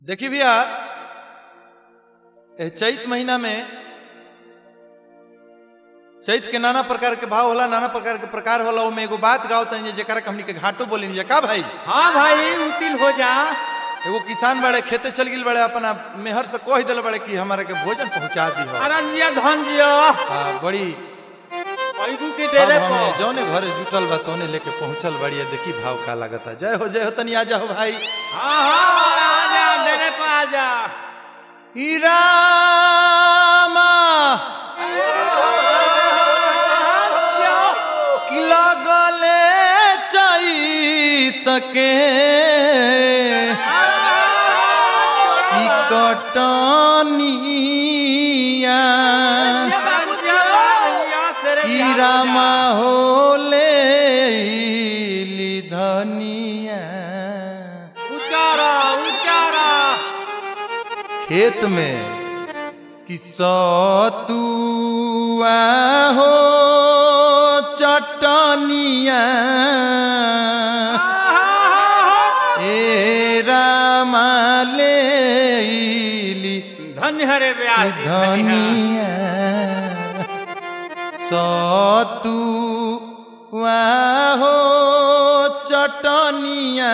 देखिए भैया चैत महीना में चैत के नाना प्रकार के भाव होला, नाना प्रकार के प्रकार होला। में एगो बात गाओ तनी जेकरा के हमनी के घाटो बोलेनी जे का भाई। हाँ भाई उतिल हो जा। एगो किसान बड़े खेते चल गिल बड़े अपना मेहर से कह दिल बड़े कि हमारे के भोजन पहुंचा दी हो। अरंजिया धन जिया बड़ी पैगु के डेरे पर जौने घर जुटल बा तोने लेके पहुंचल बड़ी। देखी भाव का लागता। जय हो तनी आ जाओ भाई। हाँ हाँ आ जा डेरे पर आ जा। ई रामा कि लगले चैत के ई कटनिया ई रामा होले धनिया। उचारा उचारा खेत में कि सतुआ हो चटनिया ए रामा लेली धन्य हरे ब्याह धनिया। सतुआ हो चटनिया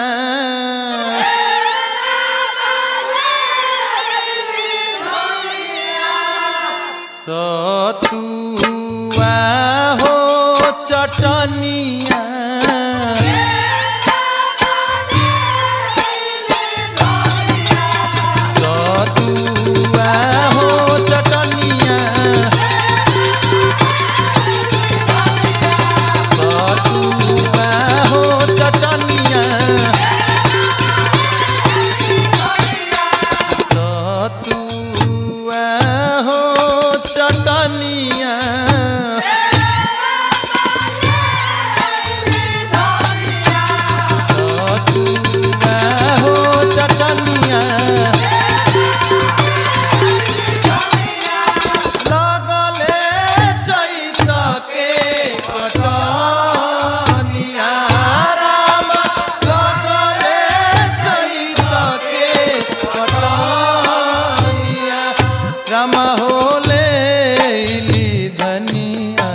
सतुआ हो चटनिया सतुआ हो चटनिया सतुआ हो चटनिया सतुआ हो चटनिया सतुआ हो चटनिया लगले चैत के कटनिया राम लगले चैत के कटनिया राम होले धनिया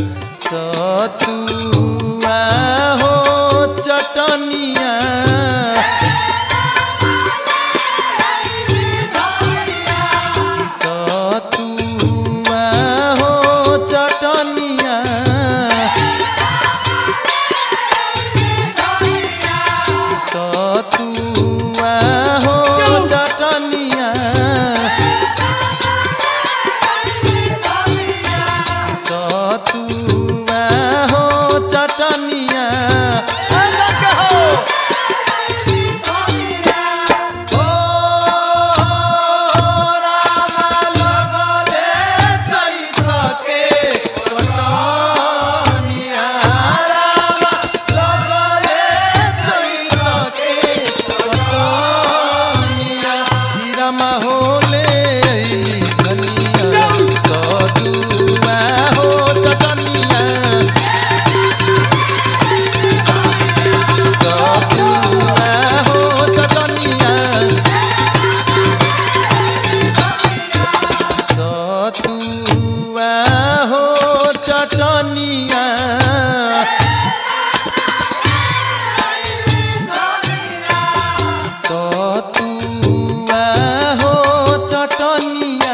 सतुआ हो चटनिया सतुआ हो चटनिया सतुआ हो चटनिया सतुआ हो चटनिया अलग हो ओ रामा लगले चैत के कटनिया रामा लगले चैत के कटनिया रामा होले धनिया सतुआ हो चटनिया सतुआ हो चटनिया सतुआ हो चटनिया सतुआ हो चटनिया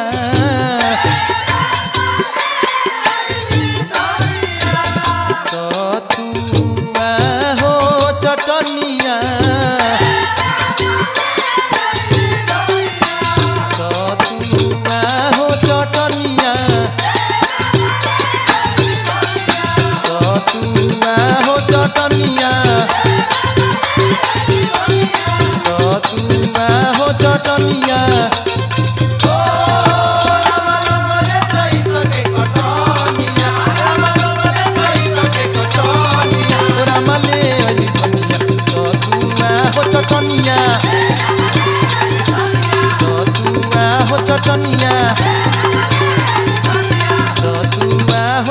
सतुआ हो चटनिया सतुआ हो चटनिया सतुआ हो चटनिया सतुआ हो चटनिया चटनिया सतुआ हो चटनिया सतुआ हो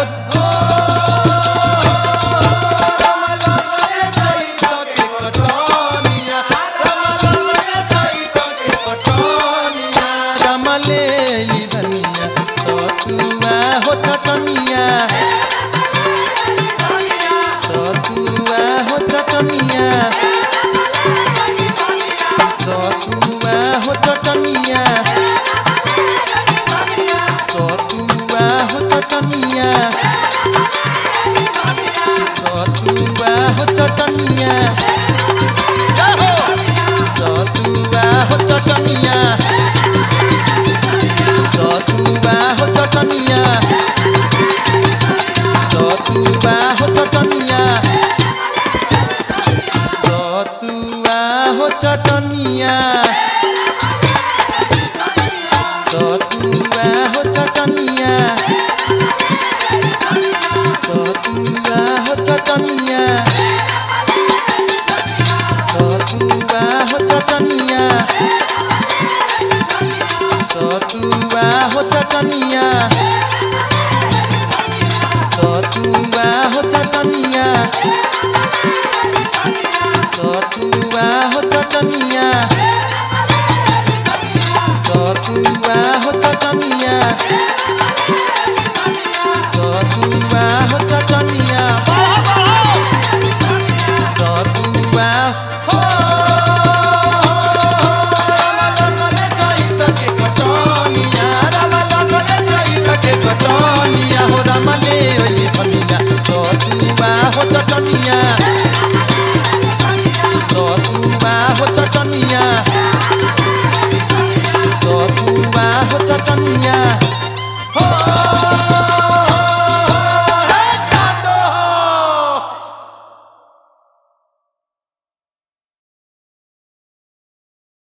सजनिया हो